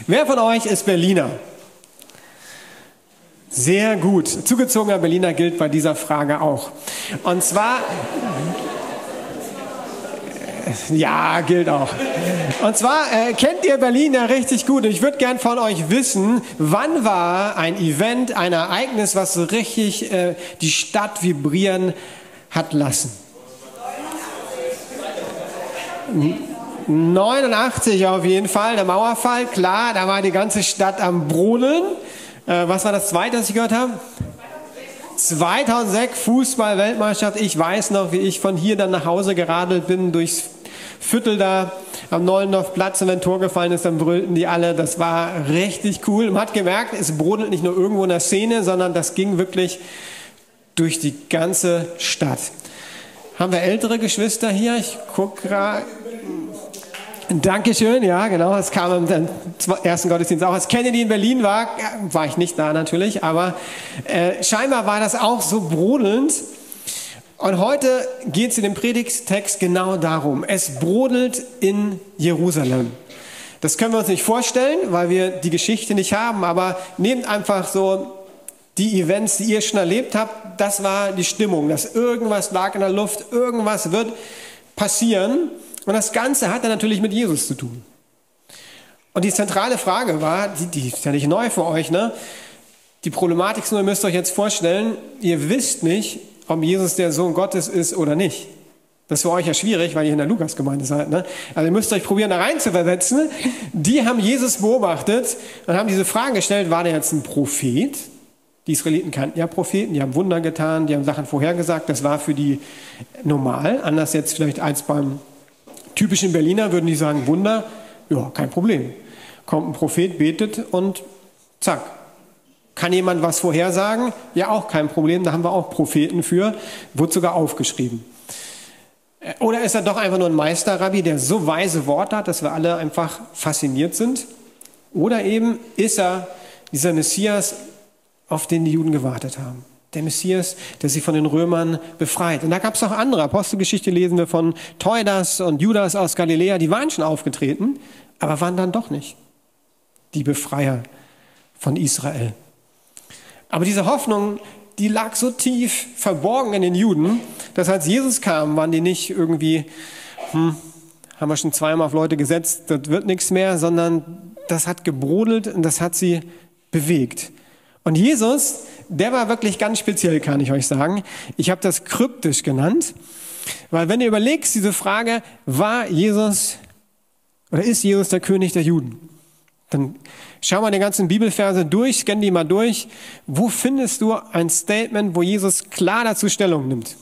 Wer von euch ist Berliner? Sehr gut. Zugezogener Berliner gilt bei dieser Frage auch. Und zwar, ja, gilt auch. Und zwar kennt ihr Berlin ja richtig gut. Und ich würde gern von euch wissen, wann war ein Event, ein Ereignis, was so richtig die Stadt vibrieren hat lassen? 89 auf jeden Fall, der Mauerfall, klar, da war die ganze Stadt am Brodeln. Was war das zweite, was ich gehört habe? 2006 Fußball-Weltmeisterschaft. Ich weiß noch, wie ich von hier dann nach Hause geradelt bin, durchs Viertel da am Nollendorfplatz, und wenn ein Tor gefallen ist, dann brüllten die alle. Das war richtig cool. Man hat gemerkt, es brodelt nicht nur irgendwo in der Szene, sondern das ging wirklich durch die ganze Stadt. Haben wir ältere Geschwister hier? Ich gucke gerade. Dankeschön, ja genau, das kam im ersten Gottesdienst auch. Als Kennedy in Berlin war, war ich nicht da natürlich, aber scheinbar war das auch so brodelnd. Und heute geht es in dem Predigtext genau darum. Es brodelt in Jerusalem. Das können wir uns nicht vorstellen, weil wir die Geschichte nicht haben, aber nehmt einfach so die Events, die ihr schon erlebt habt, das war die Stimmung, dass irgendwas lag in der Luft, irgendwas wird passieren. Und das Ganze hat dann natürlich mit Jesus zu tun. Und die zentrale Frage war, die ist ja nicht neu für euch, ne? Die Problematik ist nur, ihr müsst euch jetzt vorstellen, ihr wisst nicht, ob Jesus der Sohn Gottes ist oder nicht. Das ist für euch ja schwierig, weil ihr in der Lukasgemeinde seid, ne? Also ihr müsst euch probieren, da rein zu versetzen. Die haben Jesus beobachtet und haben diese Fragen gestellt, war der jetzt ein Prophet? Die Israeliten kannten ja Propheten, die haben Wunder getan, die haben Sachen vorhergesagt. Das war für die normal, anders jetzt vielleicht als beim typischen Berliner würden die sagen, Wunder, ja, kein Problem. Kommt ein Prophet, betet und zack. Kann jemand was vorhersagen? Ja, auch kein Problem, da haben wir auch Propheten für, wurde sogar aufgeschrieben. Oder ist er doch einfach nur ein Meisterrabbi, der so weise Worte hat, dass wir alle einfach fasziniert sind? Oder eben ist er dieser Messias, auf den die Juden gewartet haben? Der Messias, der sie von den Römern befreit. Und da gab es auch andere. Apostelgeschichte lesen wir von Theudas und Judas aus Galiläa. Die waren schon aufgetreten, aber waren dann doch nicht die Befreier von Israel. Aber diese Hoffnung, die lag so tief verborgen in den Juden, dass als Jesus kam, waren die nicht irgendwie, haben wir schon zweimal auf Leute gesetzt, das wird nichts mehr, sondern das hat gebrodelt und das hat sie bewegt. Und Jesus, der war wirklich ganz speziell, kann ich euch sagen. Ich habe das kryptisch genannt, weil wenn du überlegst, diese Frage, war Jesus oder ist Jesus der König der Juden? Dann schau mal die ganzen Bibelverse durch, scann die mal durch. Wo findest du ein Statement, wo Jesus klar dazu Stellung nimmt?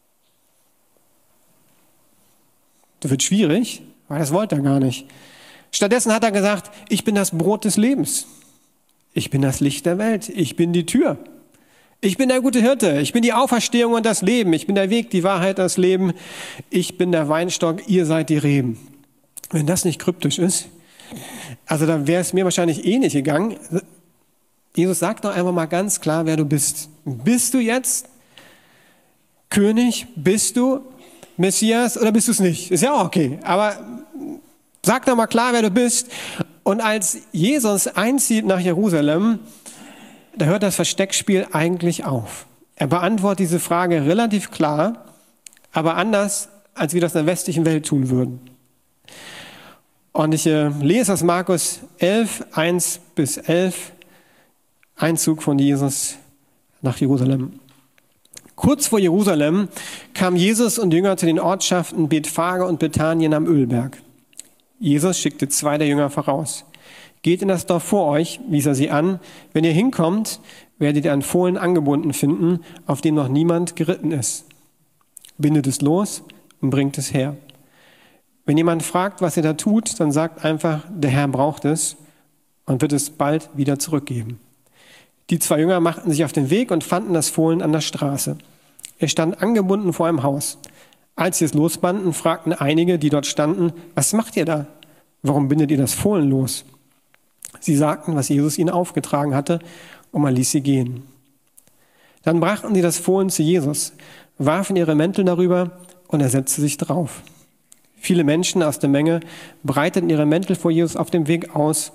Das wird schwierig, weil das wollte er gar nicht. Stattdessen hat er gesagt, ich bin das Brot des Lebens. Ich bin das Licht der Welt. Ich bin die Tür. Ich bin der gute Hirte. Ich bin die Auferstehung und das Leben. Ich bin der Weg, die Wahrheit, das Leben. Ich bin der Weinstock. Ihr seid die Reben. Wenn das nicht kryptisch ist, also dann wäre es mir wahrscheinlich eh nicht gegangen. Jesus sagt doch einfach mal ganz klar, wer du bist. Bist du jetzt König? Bist du Messias oder bist du es nicht? Ist ja auch okay. Aber sag doch mal klar, wer du bist. Und als Jesus einzieht nach Jerusalem, da hört das Versteckspiel eigentlich auf. Er beantwortet diese Frage relativ klar, aber anders, als wir das in der westlichen Welt tun würden. Und ich lese aus Markus 11, 1-11, Einzug von Jesus nach Jerusalem. Kurz vor Jerusalem kamen Jesus und Jünger zu den Ortschaften Bethphage und Bethanien am Ölberg. Jesus schickte 2 der Jünger voraus. Geht in das Dorf vor euch, wies er sie an. Wenn ihr hinkommt, werdet ihr ein Fohlen angebunden finden, auf dem noch niemand geritten ist. Bindet es los und bringt es her. Wenn jemand fragt, was ihr da tut, dann sagt einfach, der Herr braucht es und wird es bald wieder zurückgeben. Die 2 Jünger machten sich auf den Weg und fanden das Fohlen an der Straße. Es stand angebunden vor einem Haus. Als sie es losbanden, fragten einige, die dort standen, was macht ihr da? Warum bindet ihr das Fohlen los? Sie sagten, was Jesus ihnen aufgetragen hatte, und man ließ sie gehen. Dann brachten sie das Fohlen zu Jesus, warfen ihre Mäntel darüber und er setzte sich drauf. Viele Menschen aus der Menge breiteten ihre Mäntel vor Jesus auf dem Weg aus.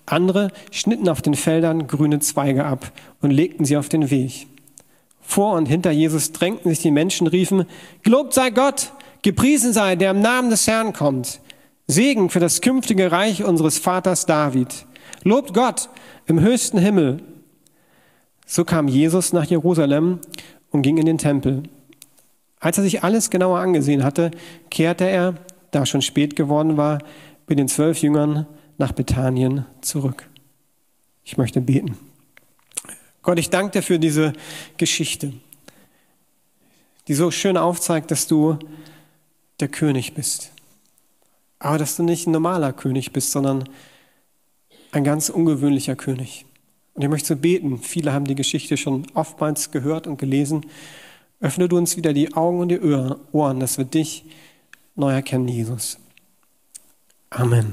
Andere schnitten auf den Feldern grüne Zweige ab und legten sie auf den Weg. Vor und hinter Jesus drängten sich die Menschen, riefen, Gelobt sei Gott, gepriesen sei, der im Namen des Herrn kommt. Segen für das künftige Reich unseres Vaters David. Lobt Gott im höchsten Himmel. So kam Jesus nach Jerusalem und ging in den Tempel. Als er sich alles genauer angesehen hatte, kehrte er, da schon spät geworden war, mit den 12 Jüngern nach Bethanien zurück. Ich möchte beten. Gott, ich danke dir für diese Geschichte, die so schön aufzeigt, dass du der König bist. Aber dass du nicht ein normaler König bist, sondern ein ganz ungewöhnlicher König. Und ich möchte so beten, viele haben die Geschichte schon oftmals gehört und gelesen. Öffne du uns wieder die Augen und die Ohren, dass wir dich neu erkennen, Jesus. Amen.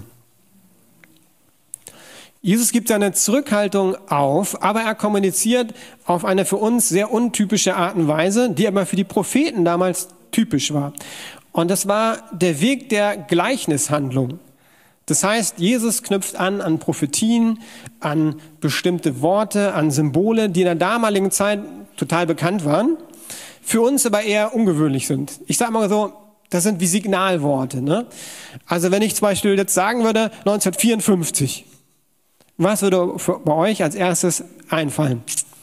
Jesus gibt seine Zurückhaltung auf, aber er kommuniziert auf eine für uns sehr untypische Art und Weise, die aber für die Propheten damals typisch war. Und das war der Weg der Gleichnishandlung. Das heißt, Jesus knüpft an Prophetien, an bestimmte Worte, an Symbole, die in der damaligen Zeit total bekannt waren, für uns aber eher ungewöhnlich sind. Ich sage mal so, das sind wie Signalworte. Ne? Also wenn ich zum Beispiel jetzt sagen würde, 1954, was würde bei euch als erstes einfallen?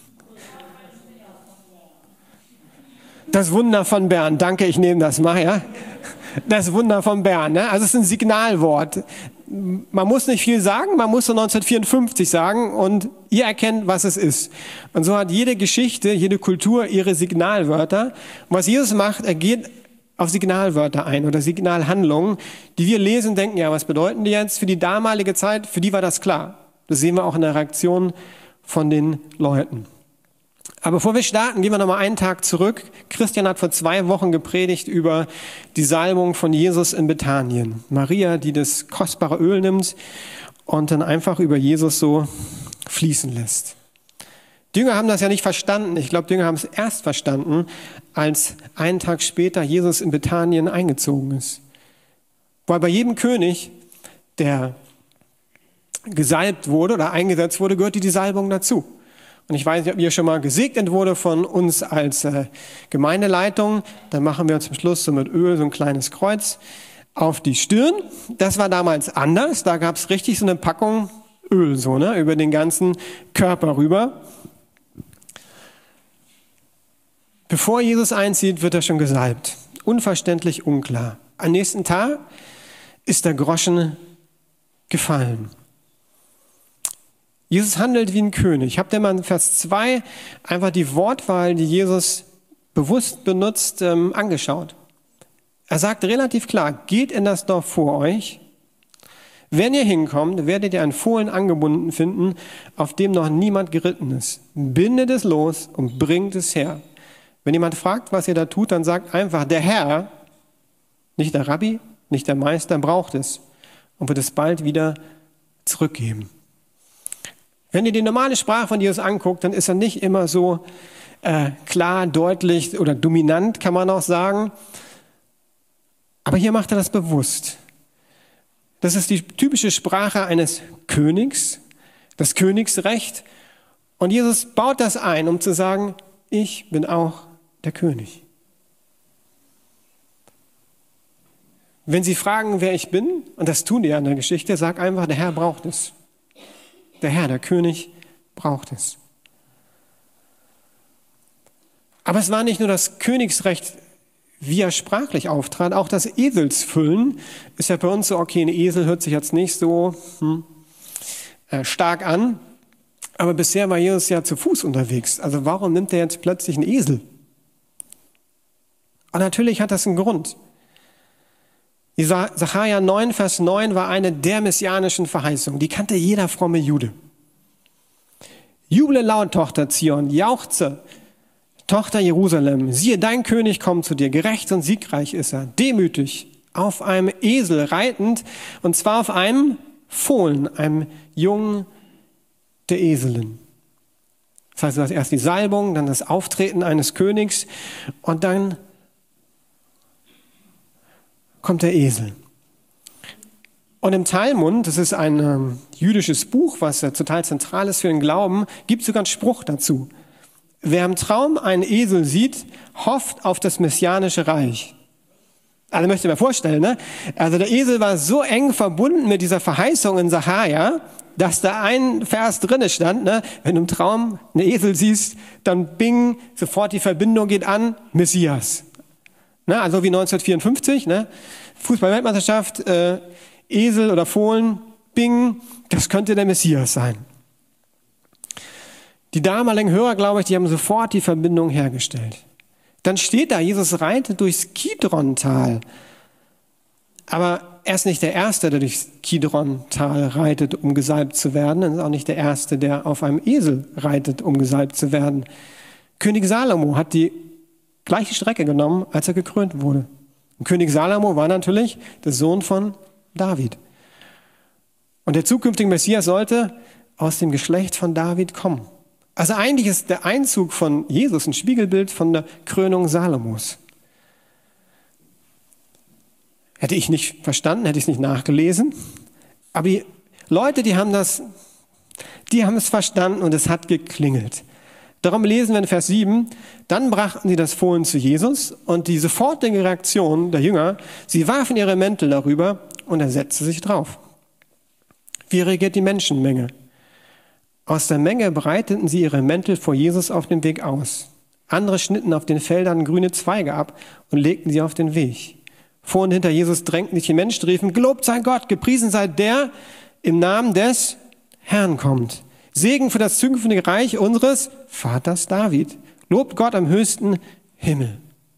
Das Wunder von Bern. Danke, ich nehme das mal. Ja? Das Wunder von Bern. Ne? Also es ist ein Signalwort. Man muss nicht viel sagen, man muss so 1954 sagen und ihr erkennt, was es ist. Und so hat jede Geschichte, jede Kultur ihre Signalwörter. Und was Jesus macht, er geht auf Signalwörter ein oder Signalhandlungen, die wir lesen, denken, ja, was bedeuten die jetzt? Für die damalige Zeit, für die war das klar. Das sehen wir auch in der Reaktion von den Leuten. Aber bevor wir starten, gehen wir nochmal einen Tag zurück. Christian hat vor 2 Wochen gepredigt über die Salbung von Jesus in Bethanien. Maria, die das kostbare Öl nimmt und dann einfach über Jesus so fließen lässt. Die Jünger haben das ja nicht verstanden. Ich glaube, die Jünger haben es erst verstanden, als einen Tag später Jesus in Bethanien eingezogen ist. Weil bei jedem König, der gesalbt wurde oder eingesetzt wurde, gehörte die Salbung dazu. Und ich weiß nicht, ob ihr schon mal gesegnet wurde von uns als Gemeindeleitung. Dann machen wir zum Schluss so mit Öl so ein kleines Kreuz auf die Stirn. Das war damals anders. Da gab es richtig so eine Packung Öl so, ne, über den ganzen Körper rüber. Bevor Jesus einzieht, wird er schon gesalbt. Unverständlich, unklar. Am nächsten Tag ist der Groschen gefallen. Jesus handelt wie ein König. Habt ihr mal in Vers 2 einfach die Wortwahl, die Jesus bewusst benutzt, angeschaut? Er sagt relativ klar, geht in das Dorf vor euch. Wenn ihr hinkommt, werdet ihr einen Fohlen angebunden finden, auf dem noch niemand geritten ist. Bindet es los und bringt es her. Wenn jemand fragt, was ihr da tut, dann sagt einfach, der Herr, nicht der Rabbi, nicht der Meister, braucht es und wird es bald wieder zurückgeben. Wenn ihr die normale Sprache von Jesus anguckt, dann ist er nicht immer so klar, deutlich oder dominant, kann man auch sagen. Aber hier macht er das bewusst. Das ist die typische Sprache eines Königs, das Königsrecht. Und Jesus baut das ein, um zu sagen, ich bin auch der König. Wenn Sie fragen, wer ich bin, und das tun die ja in der Geschichte, sag einfach, der Herr braucht es. Der Herr, der König, braucht es. Aber es war nicht nur das Königsrecht, wie er sprachlich auftrat, auch das Eselsfüllen ist ja bei uns so, okay, ein Esel hört sich jetzt nicht so stark an, aber bisher war Jesus ja zu Fuß unterwegs. Also warum nimmt er jetzt plötzlich einen Esel? Und natürlich hat das einen Grund. Sacharja 9, Vers 9 war eine der messianischen Verheißungen. Die kannte jeder fromme Jude. Juble laut, Tochter Zion, jauchze, Tochter Jerusalem. Siehe, dein König kommt zu dir, gerecht und siegreich ist er, demütig, auf einem Esel reitend, und zwar auf einem Fohlen, einem Jungen der Eselin. Das heißt, das erst die Salbung, dann das Auftreten eines Königs und dann kommt der Esel. Und im Talmud, das ist ein jüdisches Buch, was total zentral ist für den Glauben, gibt es sogar einen Spruch dazu. Wer im Traum einen Esel sieht, hofft auf das messianische Reich. Also möchte ich mir vorstellen, ne? Also der Esel war so eng verbunden mit dieser Verheißung in Sacharja, dass da ein Vers drinne stand, ne? Wenn du im Traum einen Esel siehst, dann bing, sofort die Verbindung geht an, Messias. Ne? Also wie 1954, ne? Fußball-Weltmeisterschaft, Esel oder Fohlen, bing, das könnte der Messias sein. Die damaligen Hörer, glaube ich, die haben sofort die Verbindung hergestellt. Dann steht da, Jesus reitet durchs Kidron-Tal. Aber er ist nicht der Erste, der durchs Kidron-Tal reitet, um gesalbt zu werden. Er ist auch nicht der Erste, der auf einem Esel reitet, um gesalbt zu werden. König Salomo hat die gleiche Strecke genommen, als er gekrönt wurde. Und König Salomo war natürlich der Sohn von David. Und der zukünftige Messias sollte aus dem Geschlecht von David kommen. Also eigentlich ist der Einzug von Jesus ein Spiegelbild von der Krönung Salomos. Hätte ich nicht verstanden, hätte ich es nicht nachgelesen. Aber die Leute, die haben es verstanden und es hat geklingelt. Darum lesen wir in Vers 7, dann brachten sie das Fohlen zu Jesus und die sofortige Reaktion der Jünger, sie warfen ihre Mäntel darüber und er setzte sich drauf. Wie reagiert die Menschenmenge? Aus der Menge breiteten sie ihre Mäntel vor Jesus auf dem Weg aus. Andere schnitten auf den Feldern grüne Zweige ab und legten sie auf den Weg. Vor und hinter Jesus drängten sich die Menschen, die riefen, gelobt sei Gott, gepriesen sei der im Namen des Herrn kommt. Segen für das zukünftige Reich unseres Vaters David. Lobt Gott am höchsten Himmel.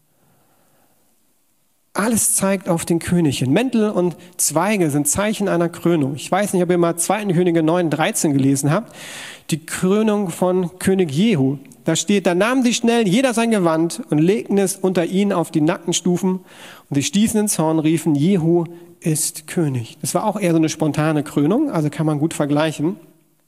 Alles zeigt auf den König hin. Mäntel und Zweige sind Zeichen einer Krönung. Ich weiß nicht, ob ihr mal 2. Könige 9,13 gelesen habt. Die Krönung von König Jehu. Da steht, da nahmen sie schnell jeder sein Gewand und legten es unter ihn auf die Nackenstufen und sie stießen ins Horn, riefen, Jehu ist König. Das war auch eher so eine spontane Krönung, also kann man gut vergleichen.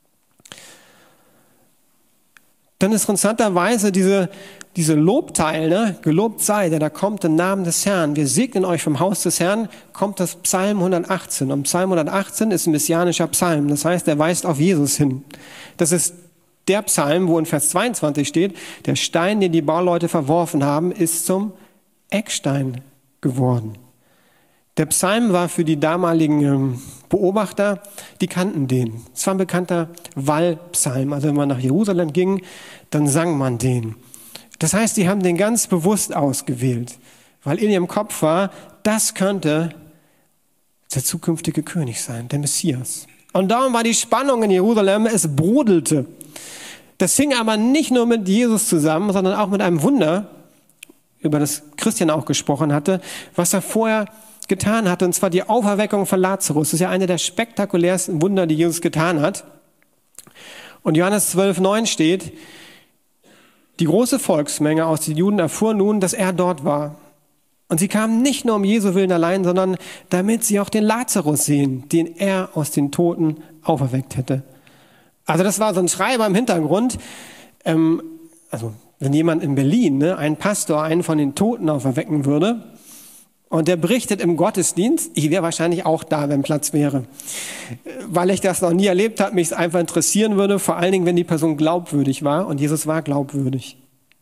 Dann ist interessanterweise diese Lobteil, ne? Gelobt sei, der da kommt im Namen des Herrn. Wir segnen euch vom Haus des Herrn, kommt das Psalm 118. Und Psalm 118 ist ein messianischer Psalm. Das heißt, er weist auf Jesus hin. Das ist der Psalm, wo in Vers 22 steht, der Stein, den die Bauleute verworfen haben, ist zum Eckstein geworden. Der Psalm war für die damaligen Beobachter, die kannten den. Es war ein bekannter Wallpsalm. Also wenn man nach Jerusalem ging, dann sang man den. Das heißt, die haben den ganz bewusst ausgewählt, weil in ihrem Kopf war, das könnte der zukünftige König sein, der Messias. Und darum war die Spannung in Jerusalem, es brodelte. Das hing aber nicht nur mit Jesus zusammen, sondern auch mit einem Wunder, über das Christian auch gesprochen hatte, was er vorher getan hatte, und zwar die Auferweckung von Lazarus. Das ist ja eine der spektakulärsten Wunder, die Jesus getan hat. Und Johannes 12,9 steht, die große Volksmenge aus den Juden erfuhr nun, dass er dort war. Und sie kamen nicht nur um Jesu Willen allein, sondern damit sie auch den Lazarus sehen, den er aus den Toten auferweckt hätte. Also das war so ein Schreiber im Hintergrund. Also wenn jemand in Berlin, ein Pastor, einen von den Toten auferwecken würde, und der berichtet im Gottesdienst, ich wäre wahrscheinlich auch da, wenn Platz wäre. Weil ich das noch nie erlebt habe, mich es einfach interessieren würde, vor allen Dingen, wenn die Person glaubwürdig war. Und Jesus war glaubwürdig.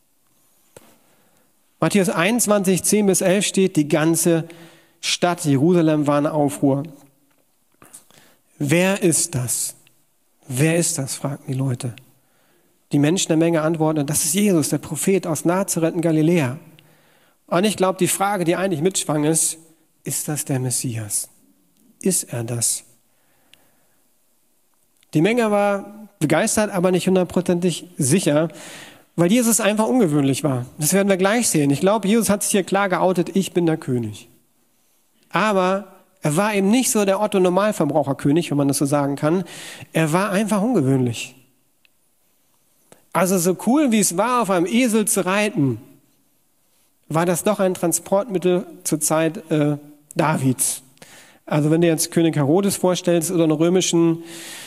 Matthäus 21, 10-11 steht, die ganze Stadt Jerusalem war in Aufruhr. Wer ist das? Wer ist das, fragten die Leute. Die Menschen der Menge antworten, das ist Jesus, der Prophet aus Nazareth in Galiläa. Und ich glaube, die Frage, die eigentlich mitschwang, ist das der Messias? Ist er das? Die Menge war begeistert, aber nicht 100%ig sicher, weil Jesus einfach ungewöhnlich war. Das werden wir gleich sehen. Ich glaube, Jesus hat sich hier klar geoutet, ich bin der König. Aber er war eben nicht so der Otto-Normalverbraucher-König, wenn man das so sagen kann. Er war einfach ungewöhnlich. Also so cool, wie es war, auf einem Esel zu reiten, war das doch ein Transportmittel zur Zeit Davids. Also wenn du jetzt König Herodes vorstellst oder einen römischen,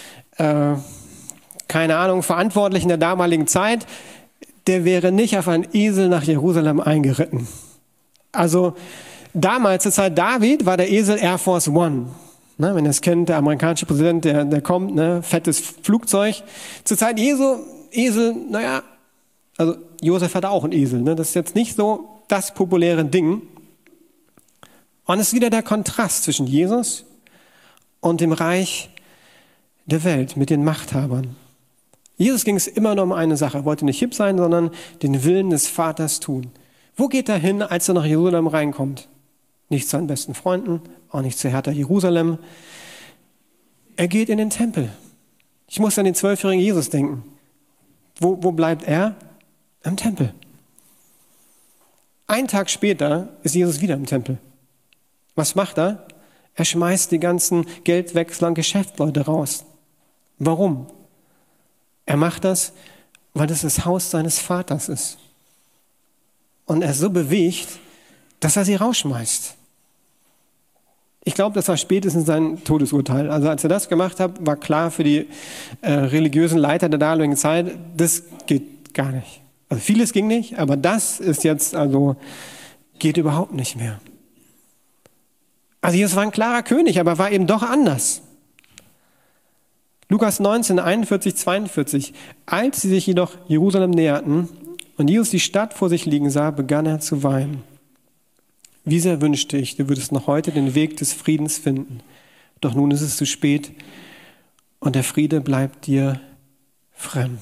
keine Ahnung, Verantwortlichen der damaligen Zeit, der wäre nicht auf einen Esel nach Jerusalem eingeritten. Also damals, zur Zeit David, war der Esel Air Force One. Ne, wenn ihr es kennt, der amerikanische Präsident, der kommt, ne, fettes Flugzeug. Zur Zeit Jesu, Esel, naja, also Josef hatte auch einen Esel. Ne, das ist jetzt nicht so das populäre Ding. Und es ist wieder der Kontrast zwischen Jesus und dem Reich der Welt mit den Machthabern. Jesus ging es immer nur um eine Sache. Er wollte nicht hip sein, sondern den Willen des Vaters tun. Wo geht er hin, als er nach Jerusalem reinkommt? Nicht zu seinen besten Freunden, auch nicht zu Hertha Jerusalem. Er geht in den Tempel. Ich muss an den 12-jährigen Jesus denken. Wo bleibt er? Im Tempel. Einen Tag später ist Jesus wieder im Tempel. Was macht er? Er schmeißt die ganzen Geldwechsler und Geschäftsleute raus. Warum? Er macht das, weil das Haus seines Vaters ist. Und er ist so bewegt, dass er sie rausschmeißt. Ich glaube, das war spätestens sein Todesurteil. Also als er das gemacht hat, war klar für die religiösen Leiter der damaligen Zeit, das geht gar nicht. Also vieles ging nicht, aber das ist jetzt, also geht überhaupt nicht mehr. Also Jesus war ein klarer König, aber war eben doch anders. Lukas 19, 41, 42. Als sie sich jedoch Jerusalem näherten und Jesus die Stadt vor sich liegen sah, begann er zu weinen. Wie sehr wünschte ich, du würdest noch heute den Weg des Friedens finden. Doch nun ist es zu spät und der Friede bleibt dir fremd.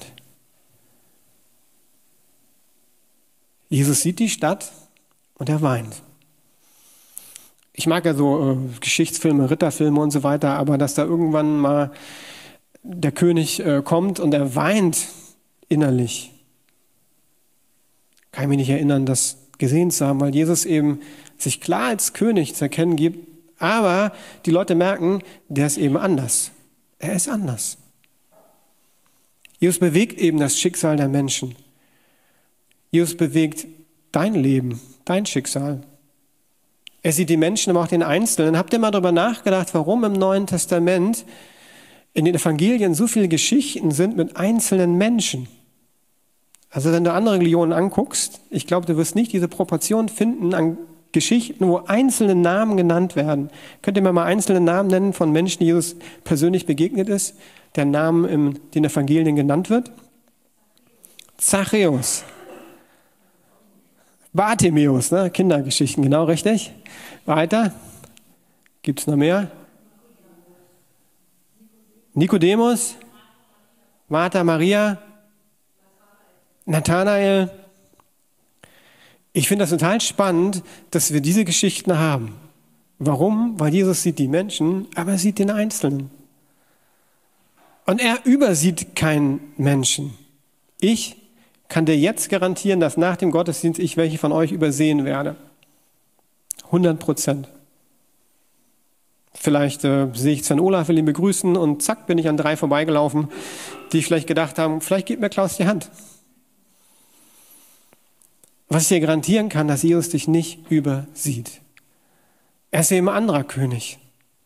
Jesus sieht die Stadt und er weint. Ich mag ja so Geschichtsfilme, Ritterfilme und so weiter, aber dass da irgendwann mal der König kommt und er weint innerlich. Kann ich mich nicht erinnern, das gesehen zu haben, weil Jesus eben sich klar als König zu erkennen gibt, aber die Leute merken, der ist eben anders. Er ist anders. Jesus bewegt eben das Schicksal der Menschen. Jesus bewegt dein Leben, dein Schicksal. Er sieht die Menschen, aber auch den Einzelnen. Habt ihr mal darüber nachgedacht, warum im Neuen Testament in den Evangelien so viele Geschichten sind mit einzelnen Menschen? Also wenn du andere Religionen anguckst, ich glaube, du wirst nicht diese Proportion finden an Geschichten, wo einzelne Namen genannt werden. Könnt ihr mir mal einzelne Namen nennen von Menschen, die Jesus persönlich begegnet ist, der Name in den Evangelien genannt wird? Zachäus. Bartimäus, ne? Kindergeschichten, genau richtig. Weiter. Gibt es noch mehr? Nikodemus, Martha, Maria, Nathanael. Ich finde das total spannend, dass wir diese Geschichten haben. Warum? Weil Jesus sieht die Menschen, aber er sieht den Einzelnen. Und er übersieht keinen Menschen. Ich kann dir jetzt garantieren, dass nach dem Gottesdienst ich welche von euch übersehen werde. 100%. Vielleicht sehe ich Sven Olaf, will ihn begrüßen und zack, bin ich an 3 vorbeigelaufen, die vielleicht gedacht haben, vielleicht gibt mir Klaus die Hand. Was ich dir garantieren kann, dass Jesus dich nicht übersieht. Er ist eben ein anderer König.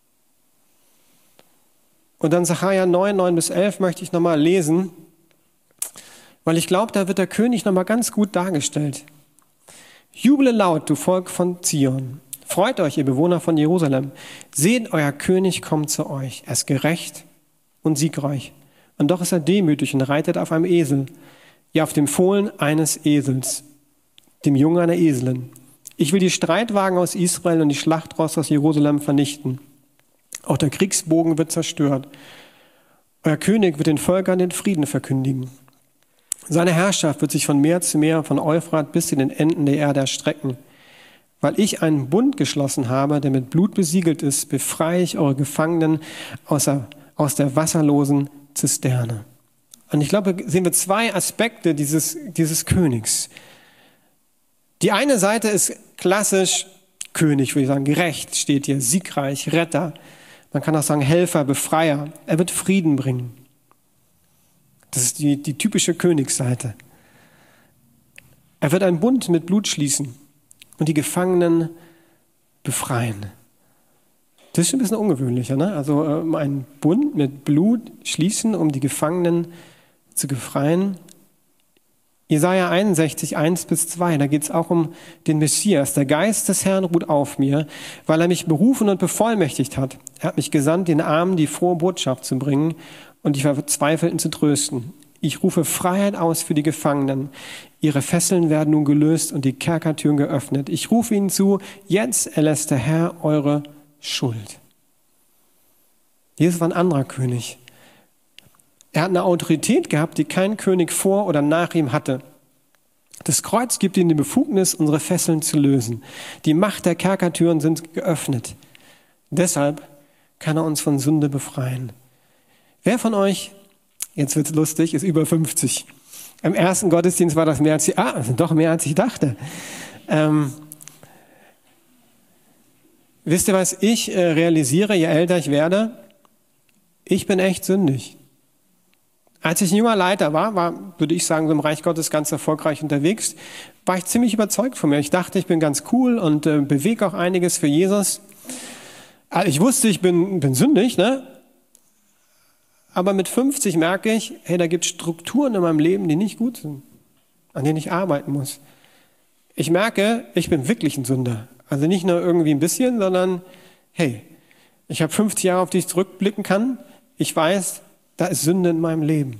Und dann Sacharja 9, 9-11 möchte ich nochmal lesen, weil ich glaube, da wird der König nochmal ganz gut dargestellt. Juble laut, du Volk von Zion. Freut euch, ihr Bewohner von Jerusalem. Seht, euer König kommt zu euch. Er ist gerecht und siegreich. Und doch ist er demütig und reitet auf einem Esel. Ja, auf dem Fohlen eines Esels, dem Jungen einer Eselin. Ich will die Streitwagen aus Israel und die Schlachtrosse aus Jerusalem vernichten. Auch der Kriegsbogen wird zerstört. Euer König wird den Völkern den Frieden verkündigen. Seine Herrschaft wird sich von Meer zu Meer, von Euphrat bis zu den Enden der Erde erstrecken. Weil ich einen Bund geschlossen habe, der mit Blut besiegelt ist, befreie ich eure Gefangenen aus der wasserlosen Zisterne. Und ich glaube, sehen wir 2 Aspekte dieses Königs. Die eine Seite ist klassisch König, würde ich sagen, gerecht steht hier, siegreich, Retter. Man kann auch sagen Helfer, Befreier. Er wird Frieden bringen. Das ist die typische Königsseite. Er wird einen Bund mit Blut schließen und die Gefangenen befreien. Das ist schon ein bisschen ungewöhnlicher, ne? Also einen Bund mit Blut schließen, um die Gefangenen zu befreien. Jesaja 61, 1-2, da geht es auch um den Messias. Der Geist des Herrn ruht auf mir, weil er mich berufen und bevollmächtigt hat. Er hat mich gesandt, den Armen die frohe Botschaft zu bringen und die Verzweifelten zu trösten. Ich rufe Freiheit aus für die Gefangenen. Ihre Fesseln werden nun gelöst und die Kerkertüren geöffnet. Ich rufe ihnen zu, jetzt erlässt der Herr eure Schuld. Jesus war ein anderer König. Er hat eine Autorität gehabt, die kein König vor oder nach ihm hatte. Das Kreuz gibt ihm die Befugnis, unsere Fesseln zu lösen. Die Macht der Kerkertüren sind geöffnet. Deshalb kann er uns von Sünde befreien. Wer von euch, jetzt wird's lustig, ist über 50? Im ersten Gottesdienst war das mehr als doch mehr als ich dachte. Wisst ihr, was ich realisiere, je älter ich werde? Ich bin echt sündig. Als ich ein junger Leiter war, würde ich sagen, so im Reich Gottes ganz erfolgreich unterwegs, war ich ziemlich überzeugt von mir. Ich dachte, ich bin ganz cool und bewege auch einiges für Jesus. Also ich wusste, ich bin sündig, ne? Aber mit 50 merke ich, hey, da gibt es Strukturen in meinem Leben, die nicht gut sind, an denen ich arbeiten muss. Ich merke, ich bin wirklich ein Sünder. Also nicht nur irgendwie ein bisschen, sondern hey, ich habe 50 Jahre, auf die ich zurückblicken kann. Ich weiß, da ist Sünde in meinem Leben.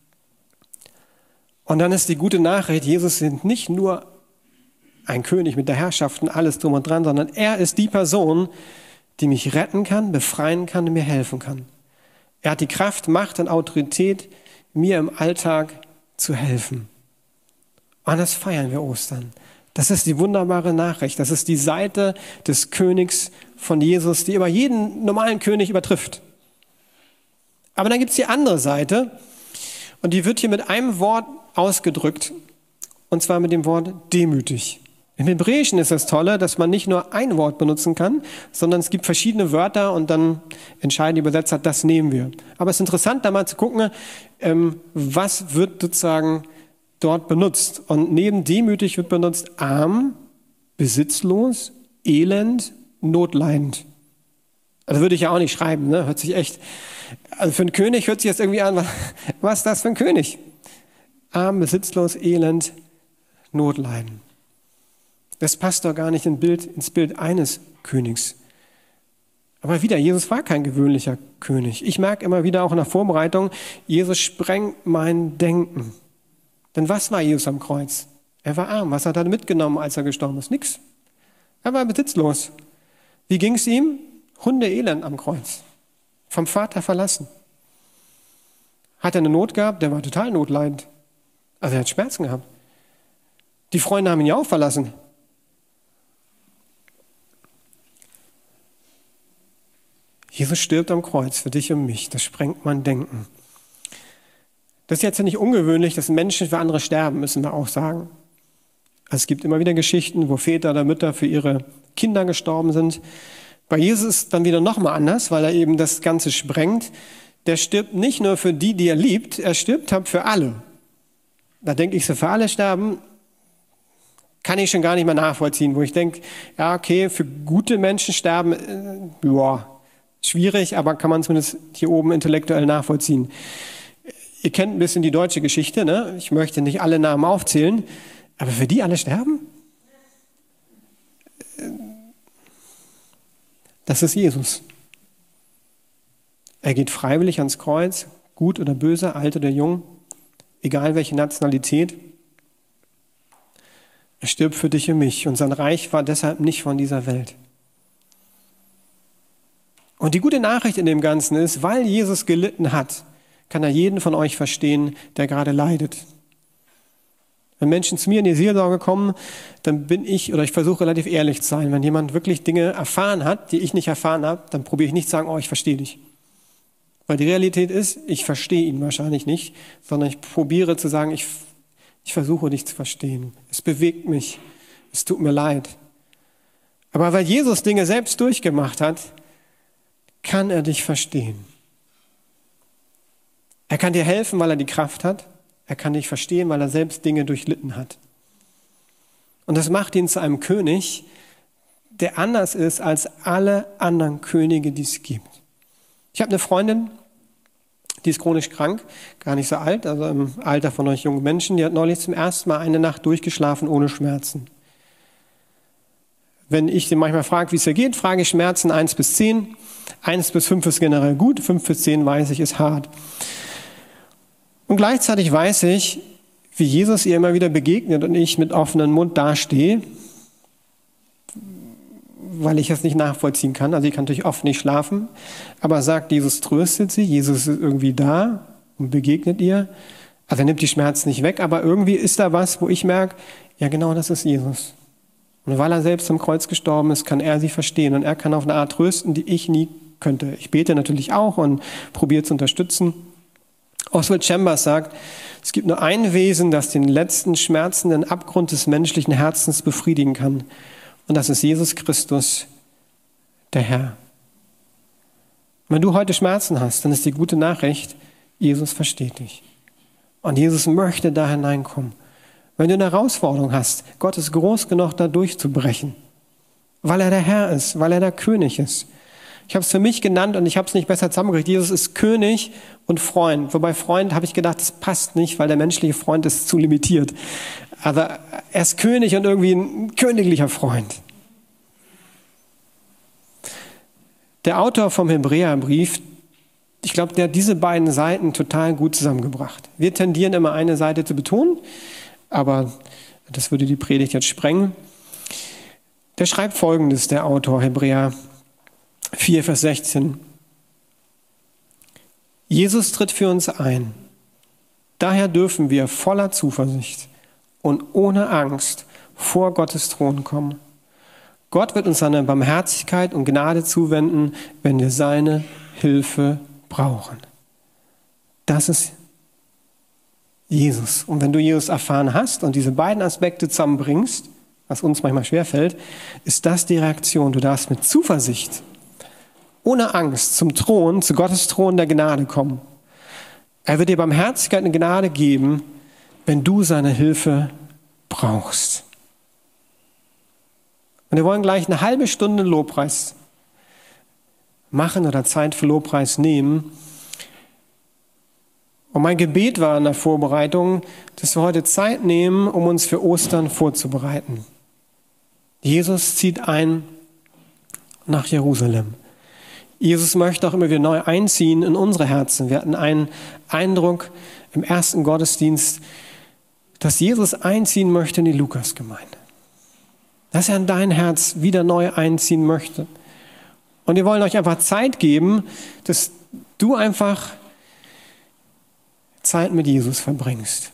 Und dann ist die gute Nachricht, Jesus ist nicht nur ein König mit der Herrschaft und alles drum und dran, sondern er ist die Person, die mich retten kann, befreien kann und mir helfen kann. Er hat die Kraft, Macht und Autorität, mir im Alltag zu helfen. Und das feiern wir Ostern. Das ist die wunderbare Nachricht. Das ist die Seite des Königs von Jesus, die über jeden normalen König übertrifft. Aber dann gibt es die andere Seite und die wird hier mit einem Wort ausgedrückt, und zwar mit dem Wort demütig. Im Hebräischen ist das Tolle, dass man nicht nur ein Wort benutzen kann, sondern es gibt verschiedene Wörter und dann entscheiden die Übersetzer, das nehmen wir. Aber es ist interessant, da mal zu gucken, was wird sozusagen dort benutzt. Und neben demütig wird benutzt arm, besitzlos, elend, notleidend. Also würde ich ja auch nicht schreiben, ne? Hört sich echt, also für einen König hört sich jetzt irgendwie an, was ist das für ein König? Arm, besitzlos, elend, notleiden. Das passt doch gar nicht ins Bild eines Königs. Aber wieder, Jesus war kein gewöhnlicher König. Ich merke immer wieder auch in der Vorbereitung, Jesus sprengt mein Denken. Denn was war Jesus am Kreuz? Er war arm. Was hat er mitgenommen, als er gestorben ist? Nix. Er war besitzlos. Wie ging es ihm? Hundeelend am Kreuz. Vom Vater verlassen. Hat er eine Not gehabt? Der war total notleidend. Also er hat Schmerzen gehabt. Die Freunde haben ihn ja auch verlassen. Jesus stirbt am Kreuz für dich und mich. Das sprengt mein Denken. Das ist jetzt ja nicht ungewöhnlich, dass Menschen für andere sterben, müssen wir auch sagen. Also es gibt immer wieder Geschichten, wo Väter oder Mütter für ihre Kinder gestorben sind. Bei Jesus ist es dann wieder nochmal anders, weil er eben das Ganze sprengt. Der stirbt nicht nur für die, die er liebt, er stirbt halt für alle. Da denke ich, so für alle sterben, kann ich schon gar nicht mehr nachvollziehen, wo ich denke, ja okay, für gute Menschen sterben, schwierig, aber kann man zumindest hier oben intellektuell nachvollziehen. Ihr kennt ein bisschen die deutsche Geschichte, ne? Ich möchte nicht alle Namen aufzählen, aber für die alle sterben? Das ist Jesus. Er geht freiwillig ans Kreuz, gut oder böse, alt oder jung, egal welche Nationalität. Er stirbt für dich und mich und sein Reich war deshalb nicht von dieser Welt. Und die gute Nachricht in dem Ganzen ist, weil Jesus gelitten hat, kann er jeden von euch verstehen, der gerade leidet. Wenn Menschen zu mir in die Seelsorge kommen, dann ich versuche relativ ehrlich zu sein. Wenn jemand wirklich Dinge erfahren hat, die ich nicht erfahren habe, dann probiere ich nicht zu sagen, ich verstehe dich. Weil die Realität ist, ich verstehe ihn wahrscheinlich nicht, sondern ich probiere zu sagen, ich versuche dich zu verstehen. Es bewegt mich, es tut mir leid. Aber weil Jesus Dinge selbst durchgemacht hat, kann er dich verstehen. Er kann dir helfen, weil er die Kraft hat. Er kann dich verstehen, weil er selbst Dinge durchlitten hat. Und das macht ihn zu einem König, der anders ist als alle anderen Könige, die es gibt. Ich habe eine Freundin, Die ist chronisch krank, gar nicht so alt, also im Alter von euch jungen Menschen. Die hat neulich zum ersten Mal eine Nacht durchgeschlafen ohne Schmerzen. Wenn ich sie manchmal frage, wie es ihr geht, frage ich Schmerzen 1 bis 10. 1 bis 5 ist generell gut, 5 bis 10 weiß ich, ist hart. Und gleichzeitig weiß ich, wie Jesus ihr immer wieder begegnet und ich mit offenem Mund dastehe, weil ich es nicht nachvollziehen kann. Also ich kann natürlich oft nicht schlafen, aber sagt, Jesus tröstet sie, Jesus ist irgendwie da und begegnet ihr. Also er nimmt die Schmerzen nicht weg, aber irgendwie ist da was, wo ich merke, ja genau, das ist Jesus. Und weil er selbst am Kreuz gestorben ist, kann er sie verstehen und er kann auf eine Art trösten, die ich nie könnte. Ich bete natürlich auch und probiere zu unterstützen. Oswald Chambers sagt, es gibt nur ein Wesen, das den letzten schmerzenden Abgrund des menschlichen Herzens befriedigen kann. Und das ist Jesus Christus, der Herr. Wenn du heute Schmerzen hast, dann ist die gute Nachricht, Jesus versteht dich. Und Jesus möchte da hineinkommen. Wenn du eine Herausforderung hast, Gott ist groß genug, da durchzubrechen. Weil er der Herr ist, weil er der König ist. Ich habe es für mich genannt und ich habe es nicht besser zusammengekriegt. Jesus ist König und Freund. Wobei Freund habe ich gedacht, das passt nicht, weil der menschliche Freund ist zu limitiert. Also er ist König und irgendwie ein königlicher Freund. Der Autor vom Hebräerbrief, ich glaube, der hat diese beiden Seiten total gut zusammengebracht. Wir tendieren immer eine Seite zu betonen, aber das würde die Predigt jetzt sprengen. Der schreibt Folgendes, der Autor, Hebräer 4, Vers 16. Jesus tritt für uns ein. Daher dürfen wir voller Zuversicht und ohne Angst vor Gottes Thron kommen. Gott wird uns seine Barmherzigkeit und Gnade zuwenden, wenn wir seine Hilfe brauchen. Das ist Jesus. Und wenn du Jesus erfahren hast und diese beiden Aspekte zusammenbringst, was uns manchmal schwerfällt, ist das die Reaktion. Du darfst mit Zuversicht, ohne Angst zum Thron, zu Gottes Thron der Gnade kommen. Er wird dir Barmherzigkeit und Gnade geben, wenn du seine Hilfe brauchst. Und wir wollen gleich eine halbe Stunde Lobpreis machen oder Zeit für Lobpreis nehmen. Und mein Gebet war in der Vorbereitung, dass wir heute Zeit nehmen, um uns für Ostern vorzubereiten. Jesus zieht ein nach Jerusalem. Jesus möchte auch immer wieder neu einziehen in unsere Herzen. Wir hatten einen Eindruck im ersten Gottesdienst, dass Jesus einziehen möchte in die Lukasgemeinde. Dass er in dein Herz wieder neu einziehen möchte. Und wir wollen euch einfach Zeit geben, dass du einfach Zeit mit Jesus verbringst.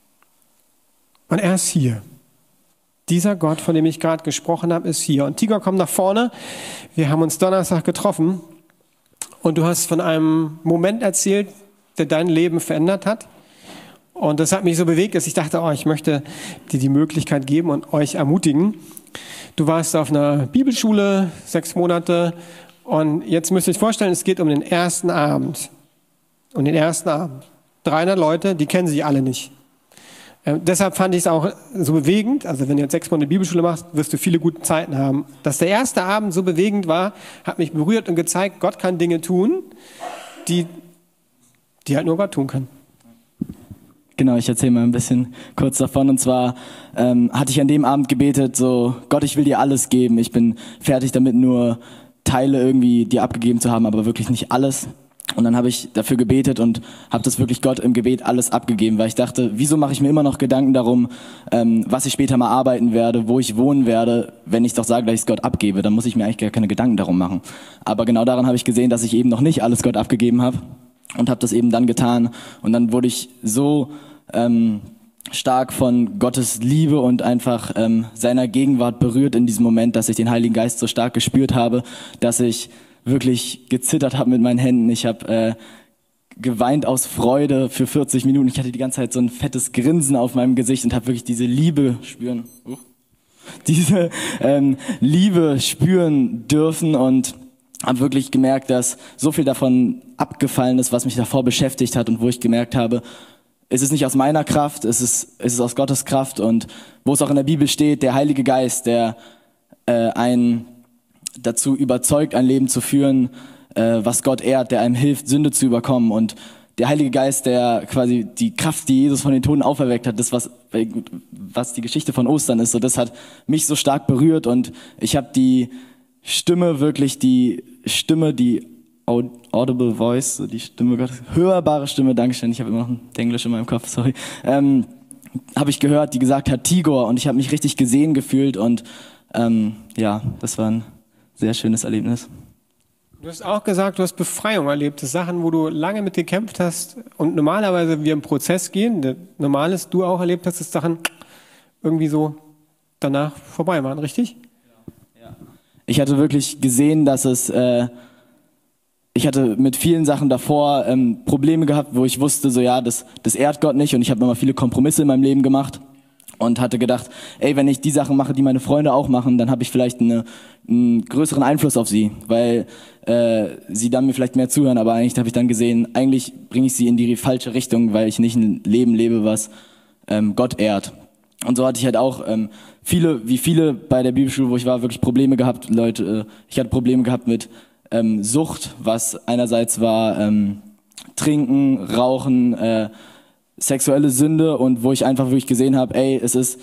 Und er ist hier. Dieser Gott, von dem ich gerade gesprochen habe, ist hier. Und Tigor, komm nach vorne. Wir haben uns Donnerstag getroffen. Und du hast von einem Moment erzählt, der dein Leben verändert hat. Und das hat mich so bewegt, dass ich dachte, ich möchte dir die Möglichkeit geben und euch ermutigen. Du warst auf einer Bibelschule 6 Monate. Und jetzt müsst ihr euch vorstellen, es geht um den ersten Abend. Um den ersten Abend. 300 Leute, die kennen sich alle nicht. Deshalb fand ich es auch so bewegend, also wenn du jetzt 6 Monate Bibelschule machst, wirst du viele gute Zeiten haben. Dass der erste Abend so bewegend war, hat mich berührt und gezeigt, Gott kann Dinge tun, die halt nur Gott tun kann. Genau, ich erzähle mal ein bisschen kurz davon. Und zwar hatte ich an dem Abend gebetet, so, Gott, ich will dir alles geben. Ich bin fertig damit, nur Teile irgendwie dir abgegeben zu haben, aber wirklich nicht alles. Und dann habe ich dafür gebetet und habe das wirklich Gott im Gebet alles abgegeben, weil ich dachte, wieso mache ich mir immer noch Gedanken darum, was ich später mal arbeiten werde, wo ich wohnen werde, wenn ich doch sage, dass ich es Gott abgebe, dann muss ich mir eigentlich gar keine Gedanken darum machen. Aber genau daran habe ich gesehen, dass ich eben noch nicht alles Gott abgegeben habe und habe das eben dann getan. Und dann wurde ich so stark von Gottes Liebe und einfach seiner Gegenwart berührt in diesem Moment, dass ich den Heiligen Geist so stark gespürt habe, dass ich wirklich gezittert habe mit meinen Händen. Ich habe geweint aus Freude für 40 Minuten. Ich hatte die ganze Zeit so ein fettes Grinsen auf meinem Gesicht und habe wirklich diese Liebe spüren. Diese Liebe spüren dürfen und habe wirklich gemerkt, dass so viel davon abgefallen ist, was mich davor beschäftigt hat und wo ich gemerkt habe, es ist nicht aus meiner Kraft, es ist aus Gottes Kraft und wo es auch in der Bibel steht, der Heilige Geist, der einen dazu überzeugt, ein Leben zu führen, was Gott ehrt, der einem hilft, Sünde zu überkommen. Und der Heilige Geist, der quasi die Kraft, die Jesus von den Toten auferweckt hat, das, was die Geschichte von Ostern ist, so das hat mich so stark berührt und ich habe die Stimme, die Audible Voice, so die Stimme Gottes, hörbare Stimme, Dankeschön, ich habe immer noch ein Englisch in meinem Kopf, sorry, habe ich gehört, die gesagt hat, Tigor, und ich habe mich richtig gesehen gefühlt und ja, das war ein sehr schönes Erlebnis. Du hast auch gesagt, du hast Befreiung erlebt. Das sind Sachen, wo du lange mit gekämpft hast und normalerweise wir im Prozess gehen. Normal ist, du auch erlebt hast, dass Sachen irgendwie so danach vorbei waren, richtig? Ja. Ich hatte wirklich gesehen, dass ich hatte mit vielen Sachen davor Probleme gehabt, wo ich wusste, so ja, das ehrt Gott nicht und ich habe immer viele Kompromisse in meinem Leben gemacht. Und hatte gedacht, ey, wenn ich die Sachen mache, die meine Freunde auch machen, dann habe ich vielleicht einen größeren Einfluss auf sie, weil sie dann mir vielleicht mehr zuhören. Aber eigentlich habe ich dann gesehen, eigentlich bringe ich sie in die falsche Richtung, weil ich nicht ein Leben lebe, was Gott ehrt. Und so hatte ich halt auch viele bei der Bibelschule, wo ich war, wirklich Probleme gehabt. Ich hatte Probleme gehabt mit Sucht, was einerseits war Trinken, Rauchen, sexuelle Sünde und wo ich einfach wirklich gesehen habe, ey, es ist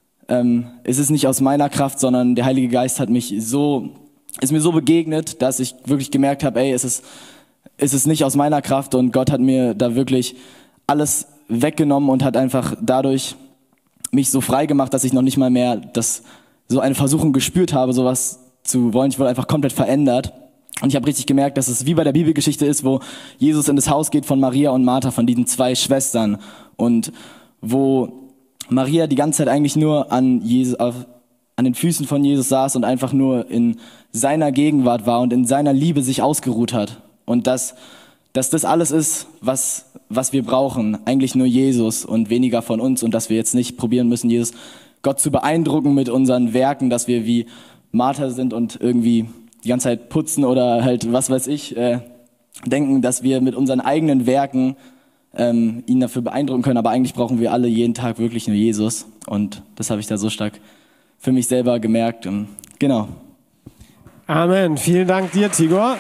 nicht aus meiner Kraft, sondern der Heilige Geist ist mir so begegnet, dass ich wirklich gemerkt habe, ey, es ist nicht aus meiner Kraft und Gott hat mir da wirklich alles weggenommen und hat einfach dadurch mich so frei gemacht, dass ich noch nicht mal mehr so eine Versuchung gespürt habe, sowas zu wollen. Ich wurde einfach komplett verändert. Und ich habe richtig gemerkt, dass es wie bei der Bibelgeschichte ist, wo Jesus in das Haus geht von Maria und Martha, von diesen zwei Schwestern. Und wo Maria die ganze Zeit eigentlich nur an den Füßen von Jesus saß und einfach nur in seiner Gegenwart war und in seiner Liebe sich ausgeruht hat. Und dass das alles ist, was wir brauchen. Eigentlich nur Jesus und weniger von uns. Und dass wir jetzt nicht probieren müssen, Gott zu beeindrucken mit unseren Werken, dass wir wie Martha sind und irgendwie die ganze Zeit putzen oder halt, was weiß ich, denken, dass wir mit unseren eigenen Werken ihn dafür beeindrucken können. Aber eigentlich brauchen wir alle jeden Tag wirklich nur Jesus. Und das habe ich da so stark für mich selber gemerkt. Und genau. Amen. Vielen Dank dir, Tigor.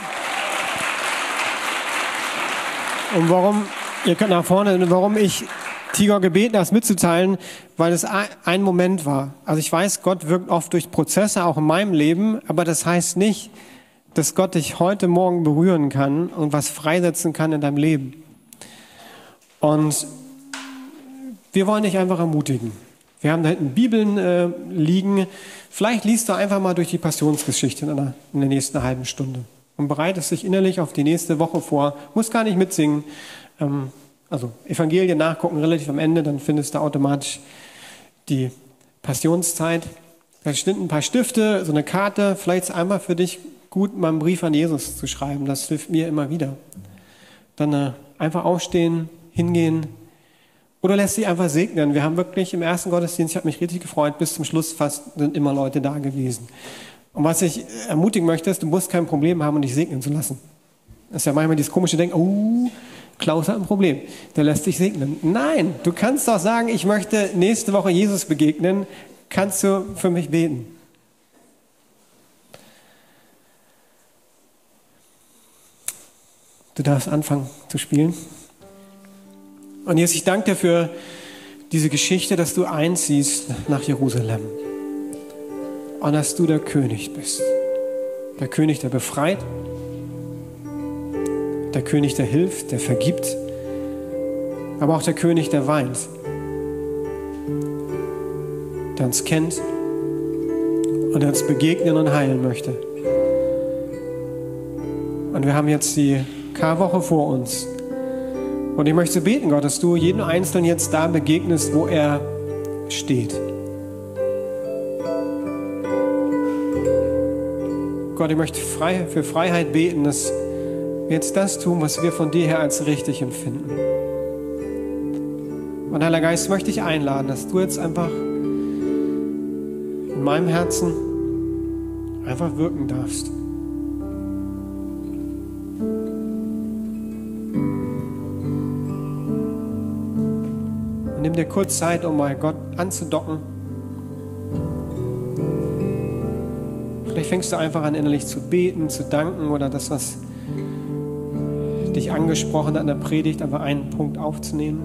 Und ihr könnt nach vorne, warum ich Tigor gebeten habe, es mitzuteilen, weil es ein Moment war. Also ich weiß, Gott wirkt oft durch Prozesse, auch in meinem Leben, aber das heißt nicht, dass Gott dich heute Morgen berühren kann und was freisetzen kann in deinem Leben. Und wir wollen dich einfach ermutigen. Wir haben da hinten Bibeln liegen. Vielleicht liest du einfach mal durch die Passionsgeschichte in der nächsten halben Stunde und bereitest dich innerlich auf die nächste Woche vor. Musst gar nicht mitsingen. Also Evangelien nachgucken, relativ am Ende, dann findest du automatisch die Passionszeit. Da stehen ein paar Stifte, so eine Karte. Vielleicht ist es einmal für dich gut, mal einen Brief an Jesus zu schreiben. Das hilft mir immer wieder. Dann einfach aufstehen, hingehen oder lässt dich einfach segnen. Wir haben wirklich im ersten Gottesdienst, ich habe mich richtig gefreut, bis zum Schluss fast sind immer Leute da gewesen. Und was ich ermutigen möchte, ist, du musst kein Problem haben, dich segnen zu lassen. Das ist ja manchmal dieses komische Denken, Klaus hat ein Problem, der lässt sich segnen. Nein, du kannst doch sagen, ich möchte nächste Woche Jesus begegnen, kannst du für mich beten. Du darfst anfangen zu spielen. Und Jesus, ich danke dir für diese Geschichte, dass du einziehst nach Jerusalem und dass du der König bist. Der König, der befreit, der König, der hilft, der vergibt, aber auch der König, der weint, der uns kennt und der uns begegnen und heilen möchte. Und wir haben jetzt die Karwoche vor uns. Und ich möchte beten, Gott, dass du jedem Einzelnen jetzt da begegnest, wo er steht. Gott, ich möchte für Freiheit beten, dass wir jetzt das tun, was wir von dir her als richtig empfinden. Und Heiliger Geist, möchte ich einladen, dass du jetzt einfach in meinem Herzen einfach wirken darfst. Und nimm dir kurz Zeit, um mal Gott anzudocken. Vielleicht fängst du einfach an, innerlich zu beten, zu danken oder das, was dich angesprochen hat in der Predigt, einfach einen Punkt aufzunehmen.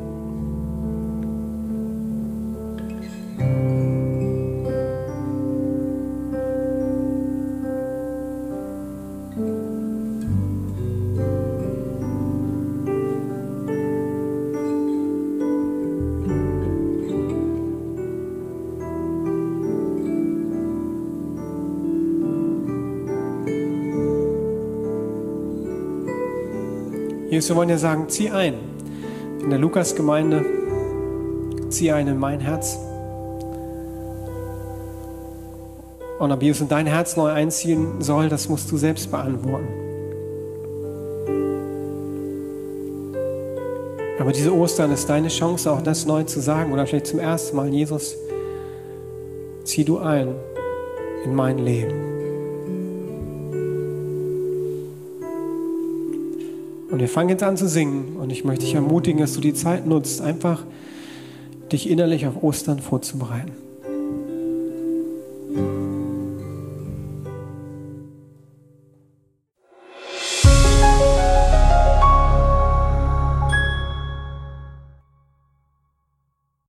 Jesus, wir wollen dir sagen, zieh ein in der Lukas-Gemeinde, zieh ein in mein Herz. Und ob Jesus in dein Herz neu einziehen soll, das musst du selbst beantworten. Aber diese Ostern ist deine Chance, auch das neu zu sagen. Oder vielleicht zum ersten Mal, Jesus, zieh du ein in mein Leben. Und wir fangen jetzt an zu singen und ich möchte dich ermutigen, dass du die Zeit nutzt, einfach dich innerlich auf Ostern vorzubereiten.